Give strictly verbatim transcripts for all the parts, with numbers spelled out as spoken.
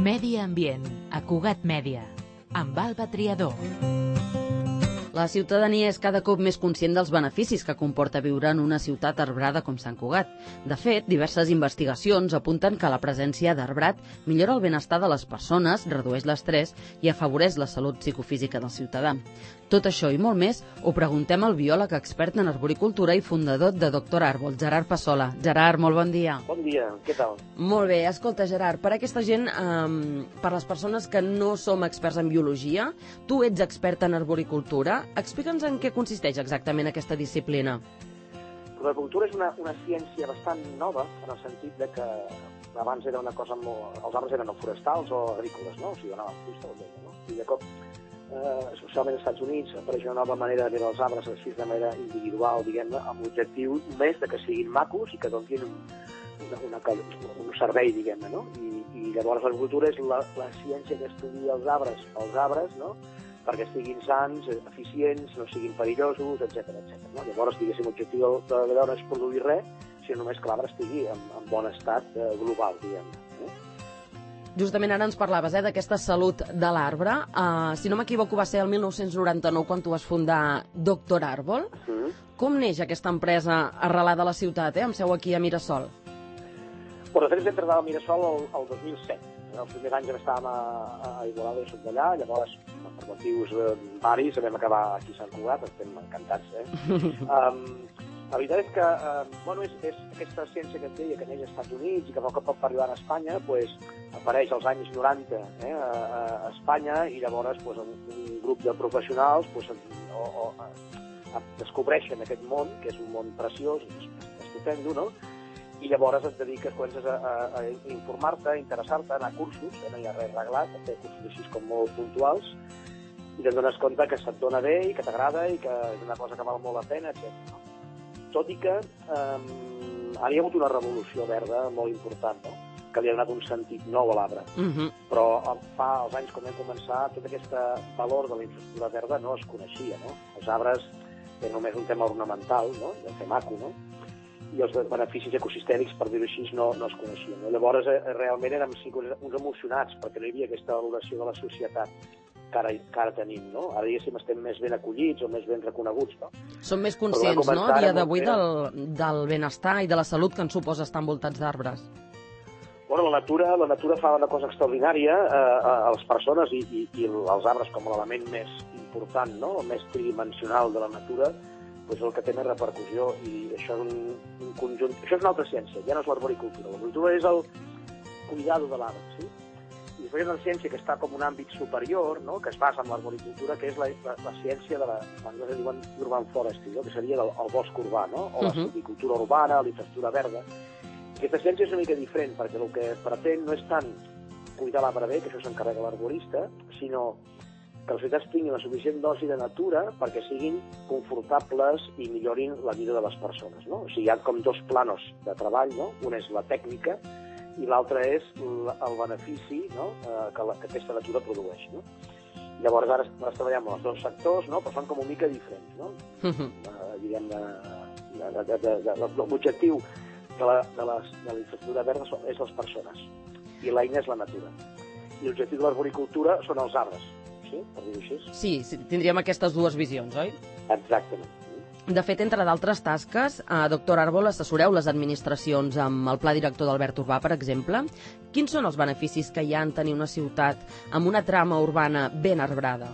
Medi ambient, a Cugat Mèdia, amb Alba Triador. La ciutadania és cada cop més conscient dels beneficis que comporta viure en una ciutat arbrada com Sant Cugat. De fet, diverses investigacions apunten que la presència d'arbrat millora el benestar de les persones, redueix l'estrès i afavoreix la salut psicofísica del ciutadà. Tot això i molt més ho preguntem al biòleg expert en arboricultura i fundador de Doctor Árbol, Gerard Passola. Gerard, molt bon dia. Bon dia, què tal? Molt bé, escolta, Gerard, per a aquesta gent, eh, per les persones que no som experts en biologia, tu ets expert en arboricultura. Explica'ns en què consisteix exactament aquesta disciplina. L'arboricultura és una, una ciència bastant nova, en el sentit de que abans era una cosa molt... Els arbres eren o forestals o agrícoles, no? O sigui, anaven fusta o llenya, no? I de cop, eh, especialment als Estats Units, apareix una nova manera de veure els arbres així de manera individual, diguem-ne, amb l'objectiu només de que siguin macos i que donin un, una, una, un servei, diguem-ne, no? I, i llavors l'arboricultura és la, la ciència que estudia els arbres, els arbres, no?, perquè siguin sans, eficients, no siguin perillosos, etcètera, etcètera. No? Llavors, diguéssim, l'objectiu de l'obra no és produir res, sinó només que l'arbre estigui en, en bon estat eh, global, diguem-ne. Eh? Justament ara ens parlaves eh, d'aquesta salut de l'arbre. Uh, si no m'equivoco, va ser el mil nou-cents noranta-nou quan tu vas fundar Doctor Árbol. Uh-huh. Com neix aquesta empresa arrelada a la ciutat, eh, amb seu aquí a Mirasol? Bueno, de fet, vam entrar a Mirasol el, el dos mil set. Els primers anys ja estàvem a, a Igualada i soc d'allà, llavors, per motius eh, varis, vam acabar aquí a Sant Cugat, estem encantats, eh? um, la veritat és que, eh, bueno, és, és aquesta ciència que et deia, que neix als Estats Units i que poc a poc va arribar a Espanya, pues, apareix als anys noranta eh, a, a Espanya i llavors pues, un, un grup de professionals pues, o, o, a, descobreixen aquest món, que és un món preciós, estupendo, no?, i llavors et dediques, comences a, a, a informar-te, a interessar-te, a anar a cursos, eh, no hi ha res reglat, a fer cursos així com molt puntuals, i te'n dones compte que se't dona bé i que t'agrada i que és una cosa que val molt la pena, etcètera. Tot i que eh, ara hi ha hagut una revolució verda molt important, no?, que li ha donat un sentit nou a l'arbre. Uh-huh. Però fa els anys, quan vam començar, tot aquest valor de la infraestructura verda no es coneixia, no? Els arbres tenen només un tema ornamental, no?, de fer maco, no?, i els beneficis ecosistèmics, per dir-ho així, no, no es coneixien. No? Llavors, eh, realment érem uns emocionats, perquè no hi havia aquesta valoració de la societat que ara, que ara tenim, no? Ara, diguéssim, estem més ben acollits o més ben reconeguts, no? Som més conscients, no?, a dia d'avui del, del benestar i de la salut que ens suposa estar envoltats d'arbres. Bueno, la natura, la natura fa una cosa extraordinària eh, a les persones i, i, i els arbres com l'element més important, no?, el més tridimensional de la natura, doncs el que té més repercussió, i això és un, un conjunt... Això és una altra ciència, ja no és l'arboricultura. L'arboricultura és el cuidado de l'arbre, sí? I després és una ciència que està com un àmbit superior, no?, que es basa en l'arboricultura, que és la, la, la ciència de la... Quan es diuen urban forestry, no?, que seria el, el bosc urbà, no?, o la silvicultura urbana, la infraestructura verda. Aquesta ciència és una mica diferent, perquè el que pretén no és tant cuidar l'arbre bé, que això s'encarrega l'arborista, sinó que les ciutats tinguin la suficient dosi de natura perquè siguin confortables i millorin la vida de les persones, no? O sigui, hi ha com dos planos de treball, no? Un és la tècnica i l'altre és el benefici, no?, que, la, que aquesta natura produeix, no? Llavors, ara es treballem amb els dos sectors, no?, però són com una mica diferents, no? Uh-huh. uh, diguem, l'objectiu de la, de, les, de la infraestructura verda és les persones i l'eina és la natura. I l'objectiu de l'arboricultura són els arbres. Sí, per dir-ho així? Sí, sí, tindríem aquestes dues visions, oi? Exactament. De fet, entre d'altres tasques, a Doctor Árbol assessoreu les administracions amb el Pla Director d'Albert Urbà, per exemple. Quins són els beneficis que hi ha en tenir una ciutat amb una trama urbana ben arbrada?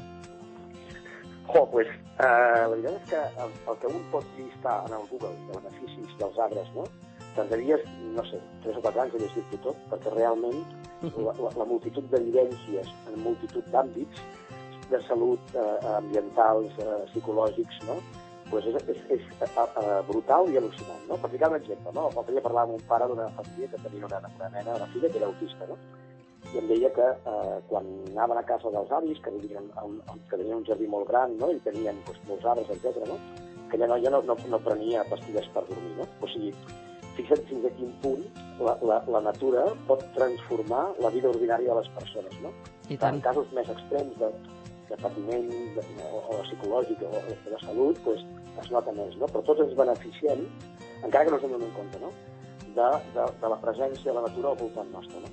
Jo, pues, eh, la veritat és que el, el que un pot llistar en el Google de beneficis dels arbres, no?, tardaries, no sé, tres o quatre anys de llegir-ho tot, perquè realment la, la, la multitud d'evidències en multitud d'àmbits de salut, eh, ambientals, eh, psicològics, no?, pues és, és, és eh, brutal i al·lucinant, no? Per ficar un exemple, no? L'altre dia parlava amb un pare d'una família que tenia una, una nena, una filla, que era autista, no? I em deia que eh, quan anaven a casa dels avis, que vivien un, que tenien un jardí molt gran, no?, i tenien pues, molts arbres, etcètera, no?, que aquella noia no, no, no prenia pastilles per dormir, no? O sigui, fixa't fins a quin punt la, la, la natura pot transformar la vida ordinària de les persones, no? I tant. En casos més extrems de, de patiment de, o, o psicològic o de salut, pues, es nota més, no? Però tots ens beneficiem, encara que no ens en donem compte, no?, de, de, de la presència de la natura al voltant nostre, no?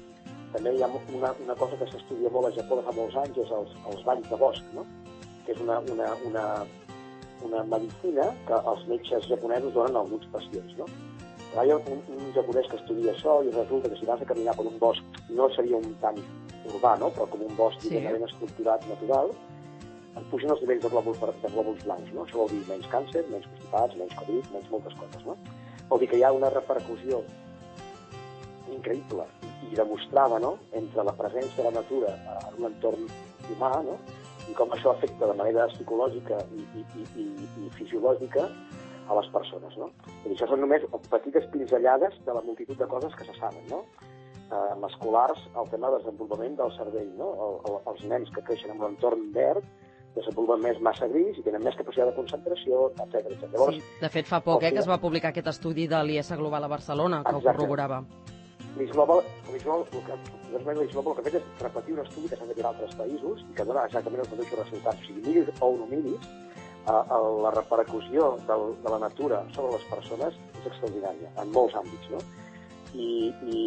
també hi ha una, una cosa que s'estudia molt a Japó de fa molts anys, és els, els banys de bosc, no? Que és una, una, una, una medicina que els metges japonesos donen a alguns pacients, no? Però hi ha un, un japonès que estudia això i resulta que si vas a caminar per un bosc, no seria un tant urbà, no? Però com un bosc sí. ben estructurat, natural, et pugen els nivells de glòbuls, de glòbuls blancs, no? Això vol dir menys càncer, menys constipats, menys Covid, menys moltes coses, no? Vol dir que hi ha una repercussió increïble i demostrava, no?, entre la presència de la natura en un entorn humà, no?, i com això afecta de manera psicològica i, i, i, i, i fisiològica a les persones, no? I això són només petites pinzellades de la multitud de coses que se saben, no? Eh, escolars, el tema del desenvolupament del cervell, no? El, el, els nens que creixen en un entorn verd desenvolupen més massa gris i tenen més capacitat de concentració, etcètera, etcètera. Llavors, sí, de fet, fa poc eh, que es va publicar aquest estudi de l'I S Global a Barcelona, que exacte. Ho corroborava. L'I S Global, l'I S Global, el que, l'I S Global el que ha fet és repetir un estudi que s'ha fet en altres països i que dona exactament els mateixos resultats. O sigui, miris o no miris, eh, la repercussió del, de la natura sobre les persones és extraordinària, en molts àmbits, no? I, i,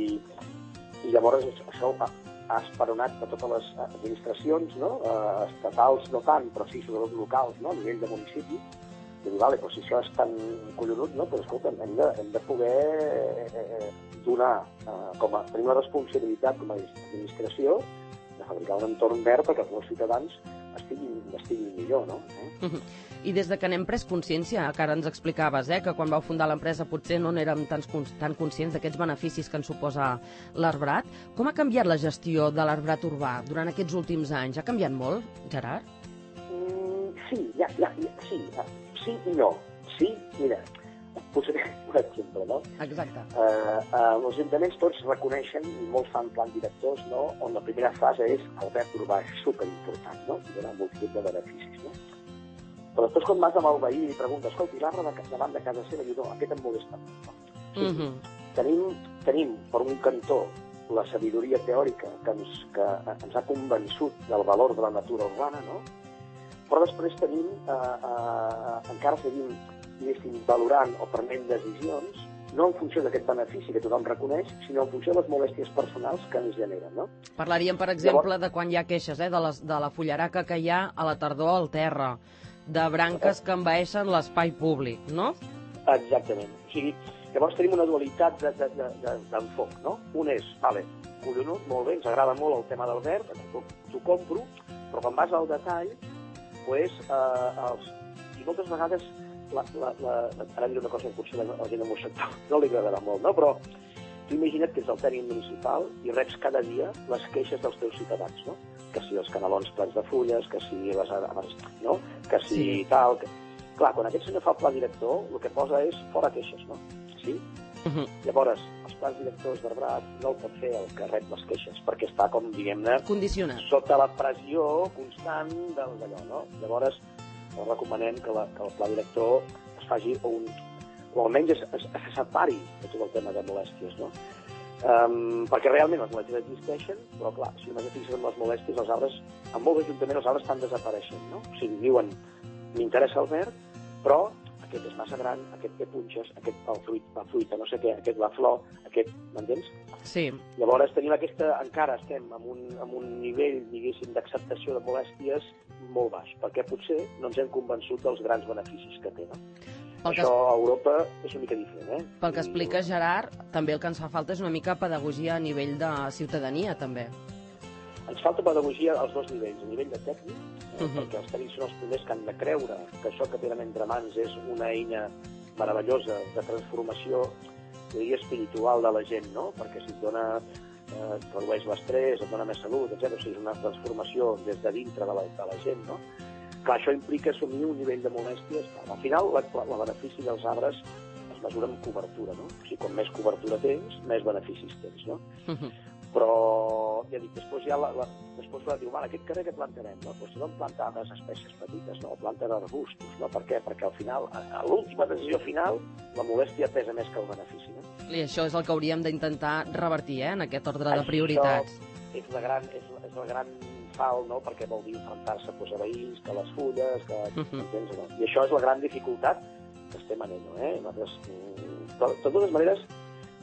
i llavors això ha, ha esperonat a totes les administracions, no? Eh, estatals no tant, però sí, sobretot locals, no? A nivell de municipi, de dir, vale, però si això és tan collonut, no? Però escolta, hem de, hem de poder eh, donar, eh, com a, tenir una responsabilitat com a administració de fabricar un entorn verd perquè els meus ciutadans estiguin, estiguin millor, no? Eh? I des de que n'hem pres consciència, que ara ens explicaves, eh, que quan vau fundar l'empresa potser no n'érem tan, tan conscients d'aquests beneficis que ens suposa l'arbrat, com ha canviat la gestió de l'arbrat urbà durant aquests últims anys? Ha canviat molt, Gerard? Mm, sí, ja, ja, ja, sí, sí i no. Sí, mira, posaré un exemple, no? Exacte. Uh, uh, els ajuntaments tots reconeixen, i molts fan plans directors, no?, on la primera fase és el verd urbà, és superimportant, no?, i donar multitud de beneficis, no? Però després quan vas amb el veí i preguntes, escolti, l'arbre de, davant de casa seva, diu, no, aquest em molesta. No? Sí, mm -hmm. tenim, tenim, per un cantó, la sabidoria teòrica que ens, que ens ha convençut del valor de la natura urbana, no? Però després tenim, eh, eh, encara seguim, diguéssim, valorant o prenent decisions, no en funció d'aquest benefici que tothom reconeix, sinó en funció de les molèsties personals que ens generen, no? Parlaríem, per exemple, Llavors... de quan hi ha queixes, eh, de, les, de la fullaraca que hi ha a la tardor al terra, de branques que envaeixen l'espai públic, no? Exactament. O sigui, llavors tenim una dualitat d'enfoc, no? Un és, vale, collonut, molt bé, ens agrada molt el tema del verd, t'ho compro, però quan vas al detall, pues, eh, els... i moltes vegades, la, la, la, ara diré una cosa que potser la, la gent del meu sector no li agradarà molt, no? Però tu imagina't que ets el tècnic municipal i reps cada dia les queixes dels teus ciutadans, no? Que si els canalons plens de fulles, que si les... no? Que si sí. tal... Que... Clar, quan aquest senyor fa el pla director, el que posa és fora queixes, no? Sí? Uh -huh. Llavors, els plans directors d'arbrat no el pot fer el que rep les queixes, perquè està, com diguem-ne... Condicionat. Sota la pressió constant d'allò, no? Llavors, recomanem que, la, que el pla director es faci un... o almenys es, es, es separi de tot el tema de molèsties, no? Um, perquè realment les molèsties existeixen, però clar, si només et fixes en les molèsties, els arbres, en molts ajuntaments els arbres estan desapareixent, no? O sigui, diuen, m'interessa el verd, però aquest és massa gran, aquest té punxes, aquest el fruit, la fruita, no sé què, aquest la flor, aquest, m'entens? Sí. Llavors tenim aquesta, encara estem en un, en un nivell, diguéssim, d'acceptació de molèsties molt baix, perquè potser no ens hem convençut dels grans beneficis que té, no? Pel Això a Europa és una mica diferent, eh? Pel que explica Gerard, també el que ens fa falta és una mica pedagogia a nivell de ciutadania, també. Ens falta pedagogia als dos nivells, a nivell de tècnic, eh? uh -huh. perquè els tècnics són els primers que han de creure que això que tenen entre mans és una eina meravellosa de transformació, jo diria, espiritual de la gent, no? Perquè si et dona, eh, redueix l'estrès, et dona més salut, etcètera. O sigui, és una transformació des de dintre de la, de la gent, no? Clar, això implica assumir un nivell de molèsties. Al final, el benefici dels arbres es mesura amb cobertura, no? O sigui, com més cobertura tens, més beneficis tens, no? Uh -huh. Però, ja dic, després ja la, la, després la diu, vale, aquest carrer que plantarem, no? Doncs si no plantar altres espècies petites, no? Planten arbustos, no? Per què? Perquè al final, a, a l'última decisió final, la molèstia pesa més que el benefici, no? I això és el que hauríem d'intentar revertir, eh? En aquest ordre de prioritats. Això és la gran... És, és la gran no? Perquè vol dir enfrontar-se pues, a veïns, que les fulles, que... Uh-huh. Entens, no? I això és la gran dificultat que estem en ello, eh? Nosaltres, però, de totes maneres,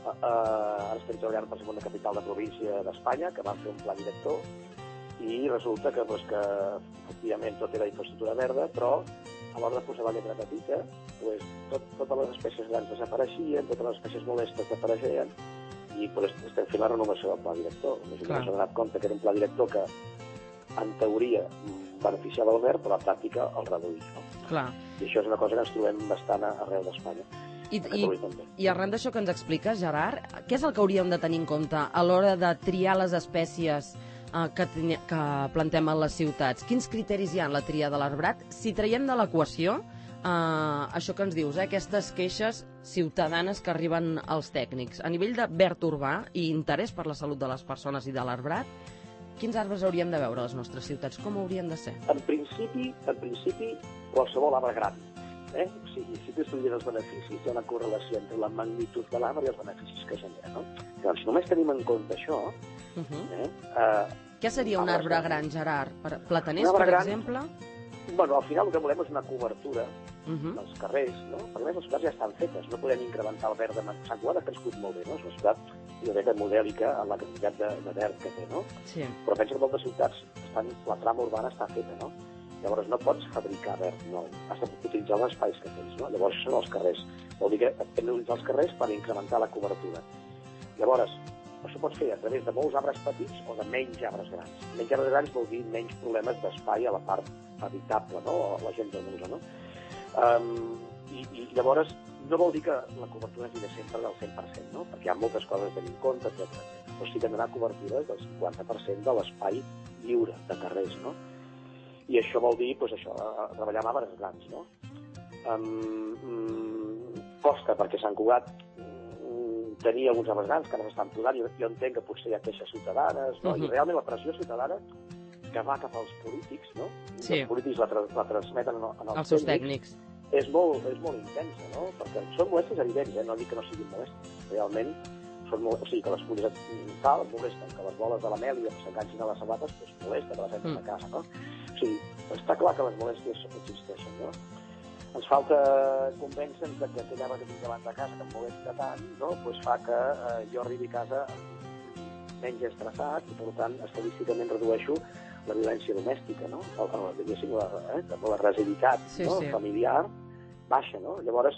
Uh, ara estem treballant per la segona capital de província d'Espanya, que van fer un pla director, i resulta que, pues, que efectivament tot era infraestructura verda, però a l'hora de posar la lletra petita, pues, tot, totes les espècies grans desapareixien, totes les espècies molestes desapareixien, i pues, estem fent la renovació del pla director. M'he donat compte que era un pla director que, en teoria, beneficiava el verd, però a la pràctica el reduïa. No? Clar. I això és una cosa que ens trobem bastant arreu d'Espanya. I, i, I arran d'això que ens expliques, Gerard, què és el que hauríem de tenir en compte a l'hora de triar les espècies eh, que, que plantem a les ciutats? Quins criteris hi ha en la tria de l'arbrat? Si traiem de l'equació eh, això que ens dius, eh, aquestes queixes ciutadanes que arriben als tècnics, a nivell de verd urbà i interès per la salut de les persones i de l'arbrat, quins arbres hauríem de veure a les nostres ciutats? Com haurien de ser? En principi, en principi qualsevol arbre gran. Eh? O sigui, si tu estudies els beneficis, hi ha una correlació entre la magnitud de l'arbre i els beneficis que genera. No? Llavors, si només tenim en compte això... Uh -huh. eh, uh, Què seria un arbre gran, Gerard? Per plataners, per gran, exemple? Bueno, al final el que volem és una cobertura uh -huh. dels carrers, no? Perquè a més les ciutats ja estan fetes, no podem incrementar el verd de Sant Cugat, ha crescut molt bé, no? És una ciutat, jo crec, modèlica en la quantitat de, de verd que té, no? Sí. Però penso que moltes ciutats, estan, la trama urbana està feta, no? Llavors no pots fabricar verd nou, has d'utilitzar els espais que tens, no? Llavors són els carrers. Vol dir que hem d'utilitzar els carrers per incrementar la cobertura. Llavors, això pots fer a través de molts arbres petits o de menys arbres grans. Menys arbres grans vol dir menys problemes d'espai a la part habitable, no? O la gent d'on usa, no? Um, i, I llavors no vol dir que la cobertura hagi de sempre del cent per cent, no? Perquè hi ha moltes coses a tenir en compte, etcètera. Però sí que hem d'anar cobertures del cinquanta per cent de l'espai lliure de carrers, no? I això vol dir, doncs això, treballar amb arbres grans, no? Um, um, costa, perquè Sant Cugat um, tenia alguns arbres grans que ara s'estan podant, jo, jo entenc que potser hi ha queixes ciutadanes, no? Uh -huh. I realment la pressió ciutadana que va cap als polítics, no? Sí. Els polítics la, tra la transmeten en, en els, els seus tècnics. És molt, és molt intensa, no? Perquè són molestes evidents, eh? No dic que no siguin molestes. Realment, són molt, o sigui, que les fulles tal, molesten, que les boles de la mèlia s'enganxin a les sabates, doncs molesta que les entres mm. a casa, no? O sigui, està clar que les molèsties existeixen, no? Ens falta convèncer-nos que aquell arbre que tinc davant de casa, que em molesta tant, no? Pues fa que eh, jo arribi a casa menys estressat i, per tant, estadísticament redueixo la violència domèstica, no? El, el, diguéssim, la, eh? la residitat sí, no? sí. familiar baixa, no? Llavors,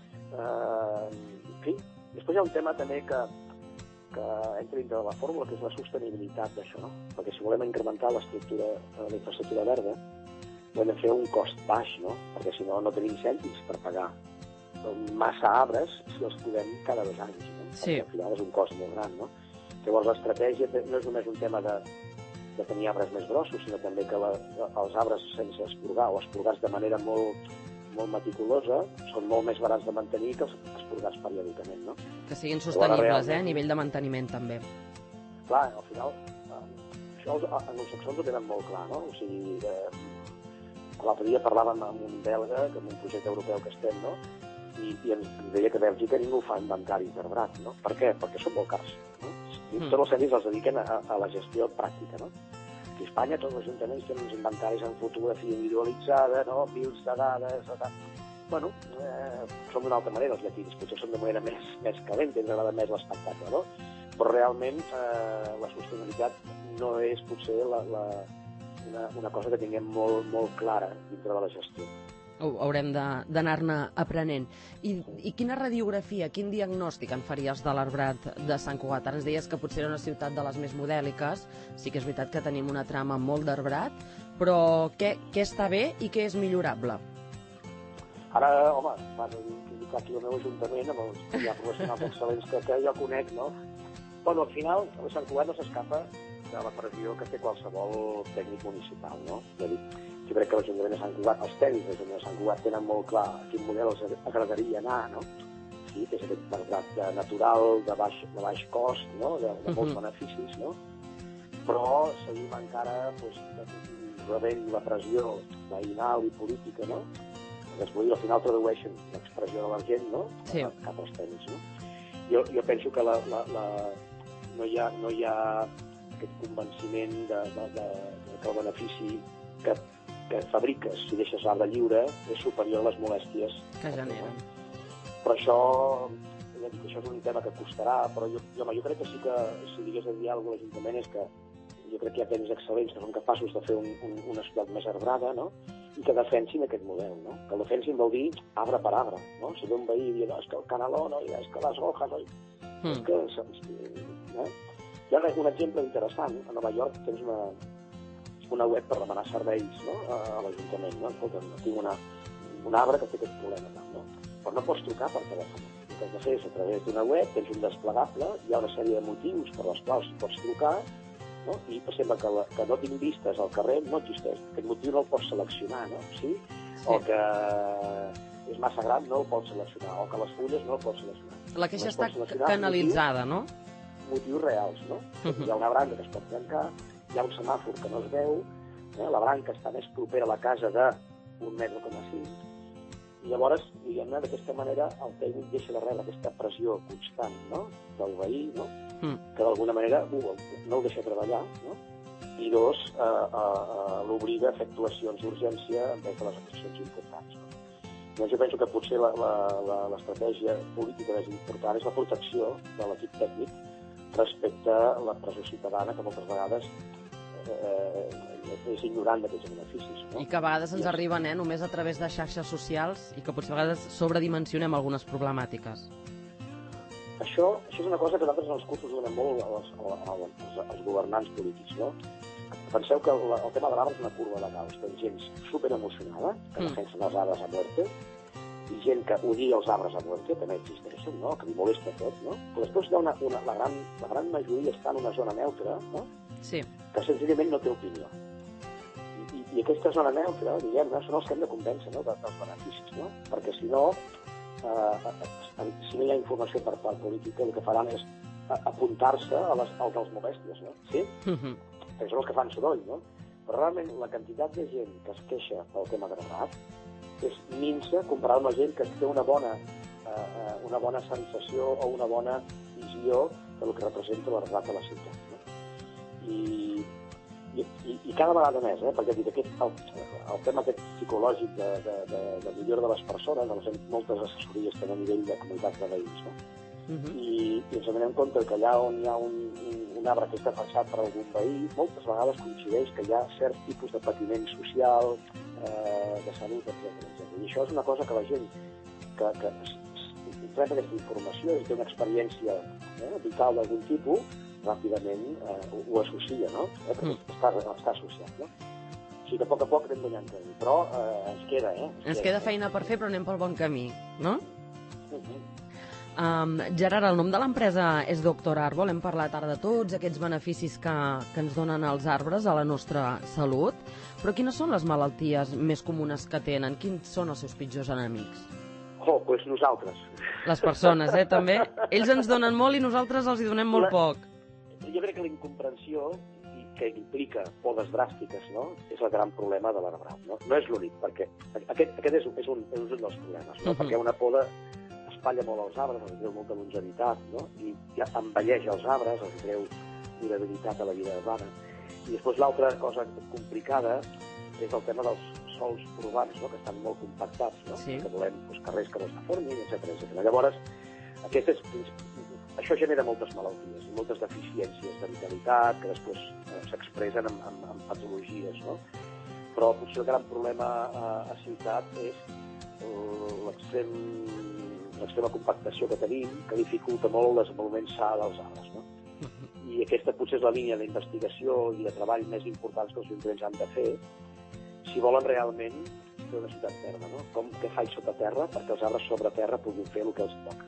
eh, en fi, després hi ha un tema també que, que entra dintre de la fórmula, que és la sostenibilitat d'això, no? Perquè si volem incrementar l'estructura, la infraestructura verda, hem de fer un cost baix, no? Perquè si no, no tenim cèntims per pagar massa arbres si els podem cada dos anys, no? Sí. Perquè al final és un cost molt gran, no? Llavors l'estratègia no és només un tema de, de tenir arbres més grossos, sinó també que la, els arbres sense esporgar o esporgats de manera molt, molt meticulosa són molt més barats de mantenir que els esporgats periòdicament, no? Que siguin sostenibles, eh? A nivell de manteniment, també. Clar, al final, això els anglosaxons ho tenen molt clar, no? O sigui, eh, l'altre dia parlàvem amb un belga, amb un projecte europeu que estem, no? I, i ens deia que a Bèlgica ningú fa inventaris d'arbrat, no? Per què? Perquè són molt cars, no? I mm. tots els tècnics els dediquen a, a la gestió pràctica, no? Aquí a Espanya tots els ajuntaments tenen uns inventaris amb fotografia individualitzada, no? Mils de dades, de tal. Bueno, eh, som d'una altra manera els llatins, potser som de manera més, més calenta, ens agrada més l'espectacle, no? Però realment eh, la sostenibilitat no és potser la, la, una, una cosa que tinguem molt, molt clara dintre de la gestió. Ho haurem d'anar-ne aprenent. I, I quina radiografia, quin diagnòstic en faries de l'arbrat de Sant Cugat? Ara ens deies que potser era una ciutat de les més modèliques, sí que és veritat que tenim una trama molt d'arbrat, però què, què està bé i què és millorable? Ara, home, bueno, dic aquí al meu ajuntament, amb els ja professionals excel·lents que, que jo conec, no? Bueno, al final, Sant Cugat no s'escapa de la pressió que té qualsevol tècnic municipal, no? És a dir, jo crec que l'Ajuntament de Sant Cugat, els tècnics de l'Ajuntament de Sant Cugat tenen molt clar a quin model els agradaria anar, no? Sí, que és aquest arbrat natural, de baix, de baix cost, no? De, de molts uh-huh. beneficis, no? Però seguim encara pues, rebent la pressió veïnal i política, no? Després, al final, tradueixen l'expressió de la gent, no? Sí. Cap als tècnics, no? Jo, jo penso que la, la, la, no, hi ha, no hi ha aquest convenciment de, de, de, de que el benefici que, que fabriques si deixes l'arbre lliure és superior a les molèsties que generen. Però això, ja dic, això és un un tema que costarà, però jo, jo, home, jo crec que sí que, si digués de dir alguna cosa a l'Ajuntament, és que jo crec que hi ha tècnics excel·lents que són capaços de fer un, un, una ciutat més arbrada, no? I que defensin aquest model, no? Que el defensin vol dir arbre per arbre, no? Si ve un veí i diu, no, és que el canaló, no? I és que les hojas, no? Mm. És que... Eh? Hi ha un exemple interessant. A Nova York tens una, una web per demanar serveis, no? a, a l'Ajuntament, no? Escolta, tinc una, un arbre que té aquest problema, no? Però no pots trucar per telèfon. El que has de fer és a través d'una web, tens un desplegable, hi ha una sèrie de motius per als quals pots trucar, no? I sembla que, la, que no tinc vistes al carrer no existeix. Aquest motiu no el pots seleccionar, no? Sí? Sí. O que és massa gran no el pots seleccionar, o que les fulles no el pots seleccionar. La queixa no està canalitzada, motius, no? Motius reals, no? Uh -huh. Hi ha una branca que es pot trencar, hi ha un semàfor que no es veu, eh? La branca està més propera a la casa d'un metre coma cinc, i llavors, diguem-ne, d'aquesta manera el tècnic deixa de rebre aquesta pressió constant, no?, del veí, no?, mm. que d'alguna manera, un, no el deixa treballar, no?, i dos, eh, eh, l'obliga a fer actuacions d'urgència en vez de les actuacions importants. No? Doncs jo penso que potser l'estratègia política més important és la protecció de l'equip tècnic respecte a la pressió ciutadana, que moltes vegades eh, és ignorant d'aquests beneficis. No? I que a vegades ens arriben eh, només a través de xarxes socials i que potser a vegades sobredimensionem algunes problemàtiques. Això, això és una cosa que nosaltres en els cursos donem molt als, als, als governants polítics. No? Penseu que el, el tema de l'arbre és una curva de Gauss. Tens gent superemocionada, que defensen els arbres a muerte, i gent que odia els arbres a muerte, també existeixen, no? Que li molesta tot, no? Però després hi ha una, una, la, gran, la gran majoria està en una zona neutra, no? Sí. Que senzillament no té opinió. I, i aquesta zona neutra, diguem-ne, són els que hem de convèncer, no?, dels beneficis, no? Perquè si no, eh, si no hi ha informació per part política, el que faran és apuntar-se als dels molèsties, no? Sí? Uh-huh. Que són els que fan soroll, no? Però realment la quantitat de gent que es queixa pel tema de l'arbre és minsa comparat amb la gent que té una bona, eh, una bona sensació o una bona visió del que representa l'arbre a la ciutat. No? I, i, i cada vegada més, eh? Perquè aquest, el, el tema aquest psicològic de, de, de, de millora de les persones, doncs fem moltes assessories també a nivell de comunitats de veïns, no? Uh-huh. I, i ens anem compte que allà on hi ha un, un, un arbre que és defensat per algun veí, moltes vegades coincideix que hi ha cert tipus de patiment social, eh, de salut, etcètera. I això és una cosa que la gent que, que rep aquesta informació i té una experiència eh, vital d'algun tipus, ràpidament eh, ho, ho associa, no? Eh, perquè mm. està, està associat, no? O sigui que a poc a poc anem guanyant camí, però eh, ens queda, eh? Ens, ens queda, queda feina per fer, però anem pel bon camí, no? Uh-huh. Um, Gerard, el nom de l'empresa és Doctor Àrbol. Hem parlat ara de tots aquests beneficis que, que ens donen els arbres a la nostra salut, però quines són les malalties més comunes que tenen? Quins són els seus pitjors enemics? Oh, doncs nosaltres. Les persones, eh, també? Ells ens donen molt i nosaltres els hi donem molt la... poc. Jo crec que la incomprensió que implica podes dràstiques, no?, és el gran problema de l'arbrat. No? No és l'únic, perquè aquest, aquest és, un, és, un, és un dels problemes, no? Uh-huh. Perquè una poda espatlla molt els arbres, els treu molta longevitat, no? I ja envelleix els arbres, els treu durabilitat a la vida urbana. I després l'altra cosa complicada és el tema dels sols urbans, no?, que estan molt compactats, no? Sí. Que volem doncs, carrers que no es deformin, etcètera, etcètera. Llavors, aquestes, això genera moltes malalties, moltes deficiències de vitalitat, que després eh, s'expressen en, en, en patologies, no? Però potser el gran problema a, a ciutat és l'extrem l'extrema compactació que tenim, que dificulta molt el desenvolupament sa dels arbres, no? I aquesta potser és la línia d'investigació i de treball més importants que els ajuntaments han de fer si volen realment fer una ciutat verda, no? Com que faig sota terra perquè els arbres sobre terra puguin fer el que els toca.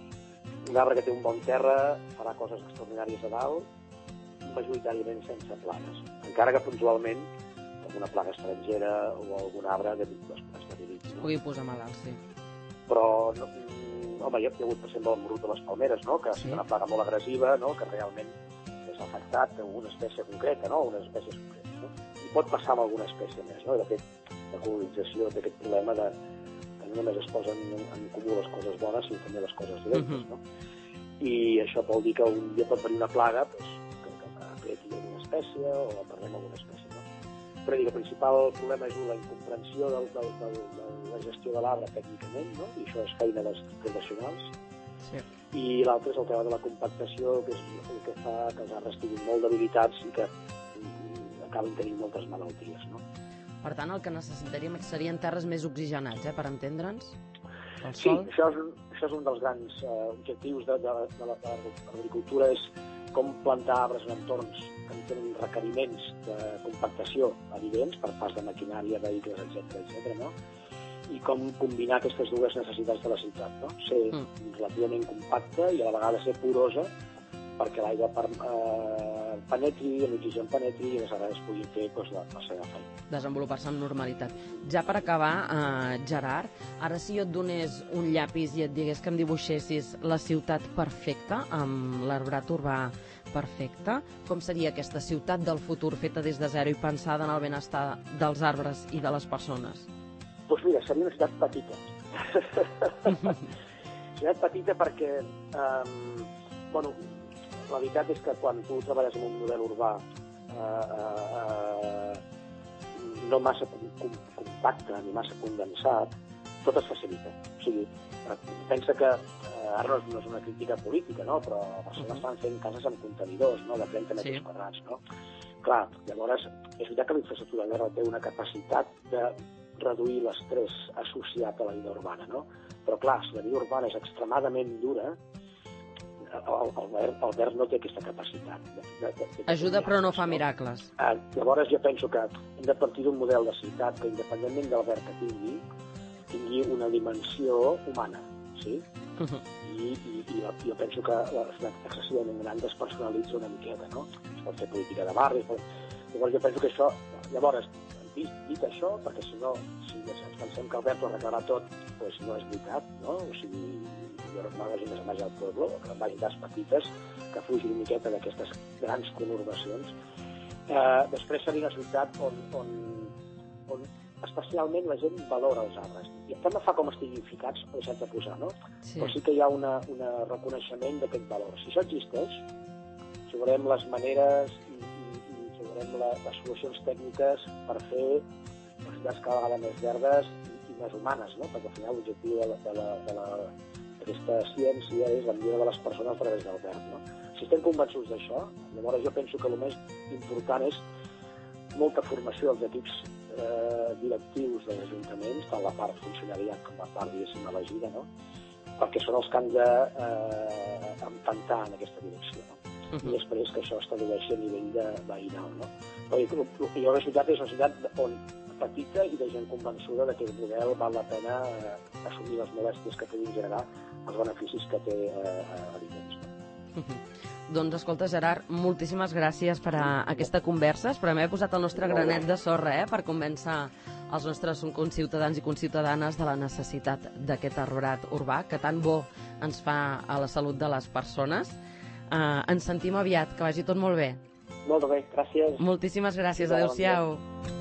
Un arbre que té un bon terra farà coses extraordinàries a dalt, majoritàriament sense plagues, encara que puntualment alguna plaga estrangera o algun arbre de estabilitzi. Es pugui posar malalt, sí. Però, no, home, hi ha hagut, per exemple, el morut de les palmeres, no?, que sí. És una plaga molt agressiva, no?, que realment és afectat a una espècie concreta, no?, unes espècies concretes, no? I pot passar amb alguna espècie més, no?, de fet, la colonització d'aquest problema de que no només es posen en comú les coses bones, sinó també les coses dolentes, uh-huh. no? I això vol dir que un dia pot venir una plaga, doncs, que, que apreti alguna espècie o perdem alguna espècie, no? Però dic, el principal problema és la incomprensió del, del, del, de la gestió de l'arbre tècnicament, no? I això és feina dels professionals. Sí. i l'altre és el tema de la compactació, que és el que fa que els arbres tinguin molt debilitats i que acaben tenint moltes malalties, no? Per tant, el que necessitaríem serien terres més oxigenats, eh, per entendre'ns? Sí, això és, un, això és un dels grans eh, objectius de, de, de l'agricultura, és com plantar arbres en entorns que tenen requeriments de compactació evidents per pas de maquinària, vehicles, etcètera, etcètera, no? I com combinar aquestes dues necessitats de la ciutat, no? Ser mm. relativament compacta i a la vegada ser porosa perquè l'aigua per, eh, penetri, l'oxigen penetri i les arbres puguin fer doncs, la, la seva feina. Desenvolupar-se amb normalitat. Ja per acabar, eh, Gerard, ara si jo et donés un llapis i et digués que em dibuixessis la ciutat perfecta, amb l'arbrat urbà perfecte, com seria aquesta ciutat del futur feta des de zero i pensada en el benestar dels arbres i de les persones? Doncs mira, seria una ciutat petita. Ciutat petita perquè, eh, bueno, la veritat és que quan tu treballes en un model urbà eh, eh, no massa compacte ni massa condensat, tot es facilita. O sigui, pensa que eh, ara no és una crítica política, no? Però a Barcelona uh-huh. estan fent cases amb contenidors, no? De trenta metres sí. quadrats, no? Clar, llavors, és veritat que la infraestructura verda té una capacitat de reduir l'estrès associat a la vida urbana, no? Però clar, si la vida urbana és extremadament dura, el, el, verd, el verd no té aquesta capacitat. De, de, de, de Ajuda però no fa miracles. Eh, llavors jo penso que hem de partir d'un model de ciutat que independentment del verd que tingui, tingui una dimensió humana, sí? Uh-huh. I, i, i jo penso que la ciutat excessivament gran despersonalitza una miqueta, no? Es pot fer política de barri, pot... llavors jo penso que això, llavors, dit, dit això, perquè si no, si ens pensem que el verd ho arreglarà tot, doncs no és veritat, no? O sigui, jo no vagin més a més al poble, o que vagin des petites, que fugin una miqueta d'aquestes grans conurbacions. Eh, després seria una ciutat on, on, on especialment la gent valora els arbres. I tant no fa com estiguin ficats o deixats de posar, no? Sí. Però sí que hi ha un reconeixement d'aquest valor. Si això existeix, si veurem les maneres i, i, i si veurem la, les solucions tècniques per fer les ciutats cada vegada més verdes i, i més humanes, no? Perquè al final l'objectiu de la, de la, de la aquesta ciència és la millora de les persones a través del verd, no? Si estem convençuts d'això, llavors jo penso que el més important és molta formació dels equips eh, directius dels ajuntaments, tant la part funcionariat com la part, diguéssim, elegida, no? Perquè són els que han d'empantar de, eh, en aquesta direcció, no? Uh-huh. I després que això es tradueixi a nivell de veïnal, no? Però jo, jo la ciutat és una ciutat on petita i de gent convençuda que el model val la pena eh, assumir les molèsties que puguin generar els beneficis que té eh, evidents. No? Uh-huh. Doncs escolta, Gerard, moltíssimes gràcies per a aquesta conversa. Esperem haver posat el nostre granet de sorra eh, per convèncer els nostres conciutadans i conciutadanes de la necessitat d'aquest arbrat urbà que tan bo ens fa a la salut de les persones. Uh, ens sentim aviat, que vagi tot molt bé. Molt bé, gràcies. Moltíssimes gràcies, adeu-siau.